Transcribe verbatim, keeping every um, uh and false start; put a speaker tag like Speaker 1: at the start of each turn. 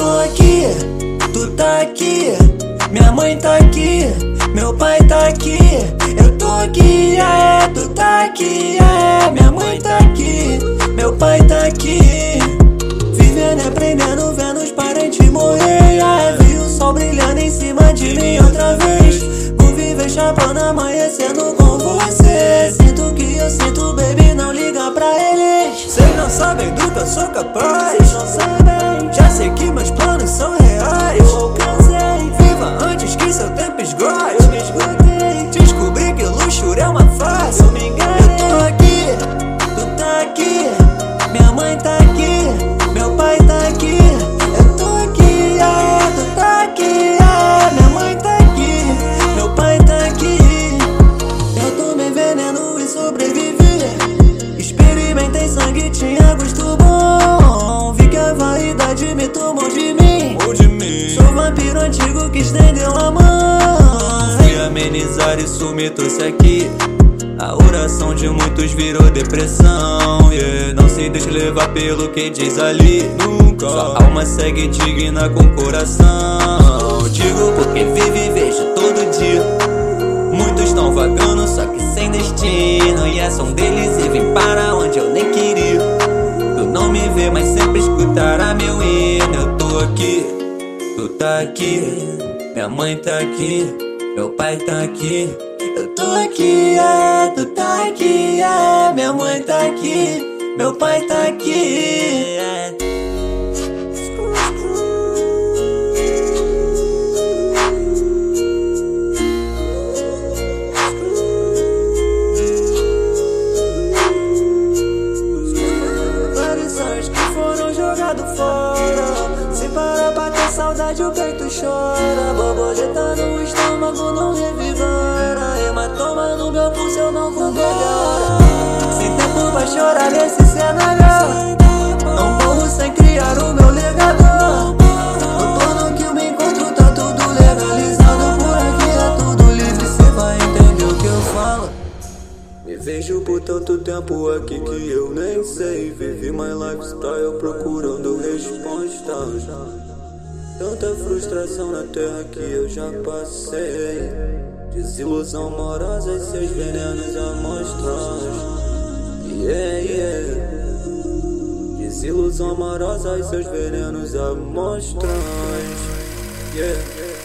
Speaker 1: tô aqui, tu tá aqui, minha mãe tá aqui, meu pai tá aqui. Eu tô aqui, é, tu tá aqui, é, minha mãe tá aqui, meu pai tá aqui. Vivendo e aprendendo, vendo os parentes morrer, é, vi o sol brilhando em cima de mim outra vez. Vou viver chapando, amanhecendo com você. Sinto o que eu sinto, baby, não liga pra eles. Cês não sabem do que eu sou capaz, cês não sabem. Já sei que meus planos são reais. Eu alcancei, viva antes que seu tempo esgote. Eu me esgotei, descobri que luxúria é uma face. Eu me enganei. Eu tô aqui, tu tá aqui, minha mãe tá aqui, meu pai tá aqui. Eu tô aqui, é, tu tá aqui, é, minha mãe tá aqui, meu pai tá aqui. Eu tomei veneno e sobrevivi. Experimentei sangue, tinha gosto bom. Vi que a vaidade me tomou de mim. Sou vampiro antigo que estendeu a mão. Fui amenizar, isso me trouxe aqui. A oração de muitos virou depressão, yeah. Não se deixe levar pelo que diz ali, nunca. Sua alma segue digna com coração. Digo porque vivo e vejo todo dia. Muitos estão vagando, só que sem destino. E essa um deles e vem para onde eu nem queria. Tu não me vê, mas sempre escutará meu hino. Eu tô aqui, tu tá aqui, minha mãe tá aqui, meu pai tá aqui. Eu tô aqui, é, tu tá aqui, é, minha mãe tá aqui, meu pai tá aqui, é. Vários sonhos que foram jogados fora. Se parar pra ter saudade o peito chora. Borboleta no estômago não revigora. Hematoma no meu pulso eu não vou melhorar. Sem tempo vai chorar nesse cenário. Não morro sem criar o meu legado. No torno que eu me encontro tá tudo legalizado. Por aqui é tudo livre, cê vai entender o que eu falo. Me vejo por tanto tempo aqui que eu nem sei. Vivi my lifestyle procurando respostas. Tanta frustração na terra que eu já passei. Desilusão amorosa e seus venenos amostram. Yeah, yeah. Desilusão amorosa e seus venenos amostram. Yeah.